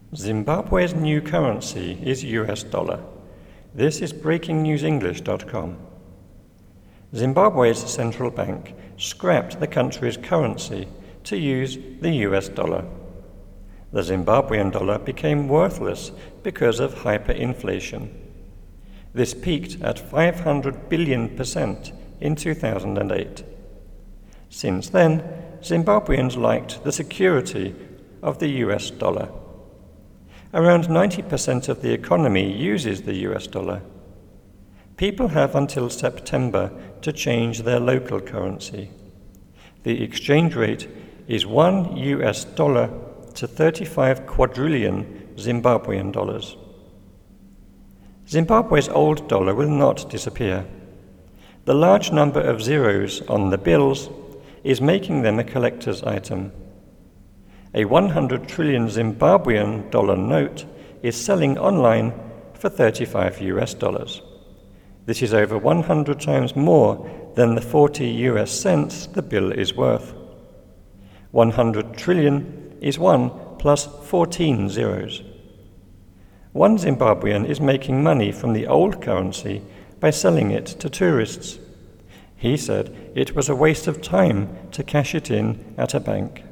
Zimbabwe's new currency is US dollar. This is breakingnewsenglish.com. Zimbabwe's central bank scrapped the country's currency to use the US dollar. The Zimbabwean dollar became worthless because of hyperinflation. This peaked at 500 billion% in 2008. Since then, Zimbabweans liked the security of the US dollar. Around 90% of the economy uses the US dollar. People have until September to change their local currency. The exchange rate is $1 US to 35 quadrillion Zimbabwean dollars. Zimbabwe's old dollar will not disappear. The large number of zeros on the bills is making them a collector's item. A 100 trillion Zimbabwean dollar note is selling online for 35 US dollars. This is over 100 times more than the 40 US cents the bill is worth. 100 trillion is 1 plus 14 zeros. One Zimbabwean is making money from the old currency by selling it to tourists. He said it was a waste of time to cash it in at a bank.